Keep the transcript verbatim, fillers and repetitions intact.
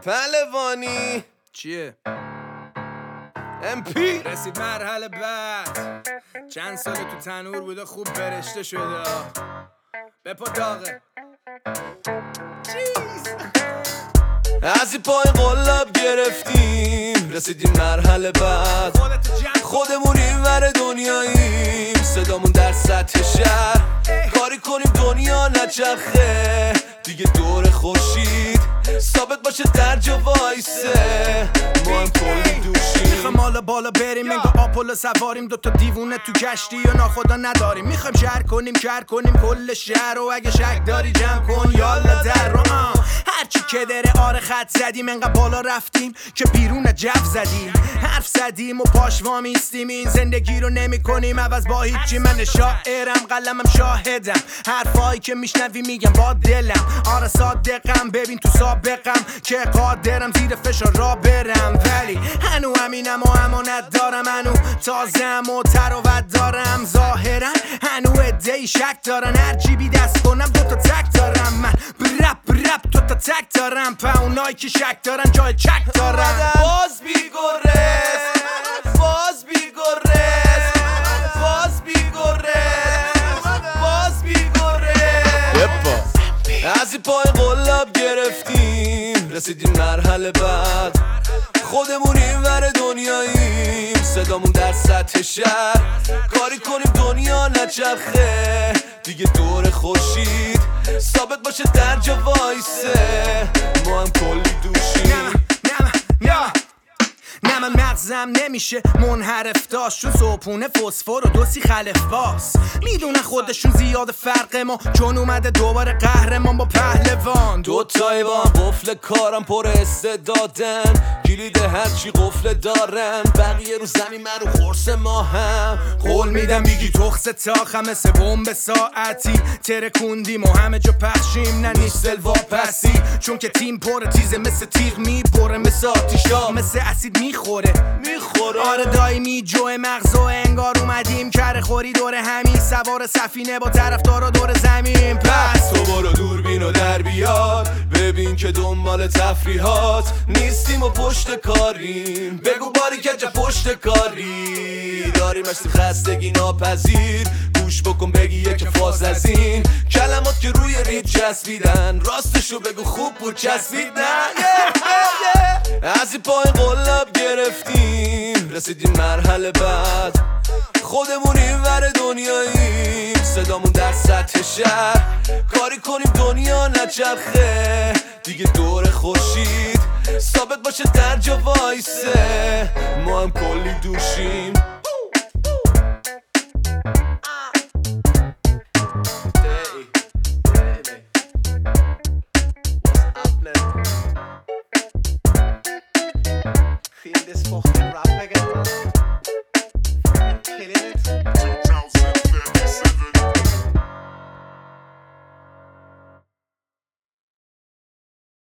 پهلوانی چیه؟ ام پی رسید مرحله بعد، چند سال تو تنور بوده خوب برشته شده، بپا داغه چیز از این پای قلاب گرفتیم، رسیدیم مرحله بعد، خودمون این ور دنیاییم، صدامون در سطح شهر، کاری کنیم دنیا نچرخه دیگه دور خورشید، ثابت باشه در جا وایسه، ما هم کلی دوشیم. میخوایم حالا بالا بریم انگار آپولو سواریم، دوتا دیوونه تو کشتی و ناخدا نداریم، میخوایم شهر کنیم کر کنیم کل شهر، و اگه شک داری جمع کن یالا در رو هرچی که داره آره خط زدیم، انقدر بالا رفتیم که بیرون جف زدیم، حرف زدیم و پاش وامیستیم، این زندگی رو نمی کنیم عوض با هیچی. من شاعرم قلمم شاهدم، حرفایی که میشنوی میگم با دلم، آره صادقم ببین تو سابقم که قادرم زیر فشار را برم، ولی هنو همینم و امانت دارم، هنو تازم و تراوت دارم، ظاهرا هنو ادهی شک دارن، هر جیبی دست کنم دوتا تک دارم، من برپ برپ دوتا تک دارم، پا اونایی که شک دارن جای چک دارن. باز بیگرز باز بیگرز باز بیگرز باز بیگرز از این پای قلاب گرفتیم، رسیدیم مرحله بعد، خودمون این ور دنیاییم، صدامون در سطح شهر، کاری کنیم دنیا نچرخه دیگه دور خورشید، ثابت باشه در جا وایسه، ما هم کلی دوشیم. نه من مغزم نمیشه منحرف داشت، چون صبحونه فسفر و دوسی خلف باس، میدونن خودشون زیاد فرق ما، چون اومده دوباره قهرمان با پهلوان، دوتایی با هم قفل کارم پر استعدادن، کلید هرچی قفل دارن، بقیه رو زمین من رو خورس ما هم قول میدم میگی تخص تاخم مثل بمب ساعتی، ترکوندیم و همه جا پخشیم، نه نیست واپسی، چون که تیم پر تیزه مثل تیغ میبره، مثل آتیشا مثل اسید میخوره میخوره آره دایمی جوه مغز و انگار اومدیم کره خوری دور همین، سوار سفینه با طرفدارا دور زمین، پس تو برو دوربین و در بیار، ببین که دنبال تفریحات نیستیم و پشت کاریم، بگو باری که جا پشت کاری داریم، اشتیم خستگی ناپذیر، گوش بکن بگی یک فاز از این کلمات که روی رید چسبیدن، راستشو بگو خوب بود چسبیدن. از این پای قلاب گرفتیم، رسیدیم مرحله بعد، خودمون این ور دنیاییم، صدامون در سطح شهر، کاری کنیم دنیا نچرخه دیگه دور خورشید، ثابت باشه در جا وایسه، ما هم کلی دوشیم.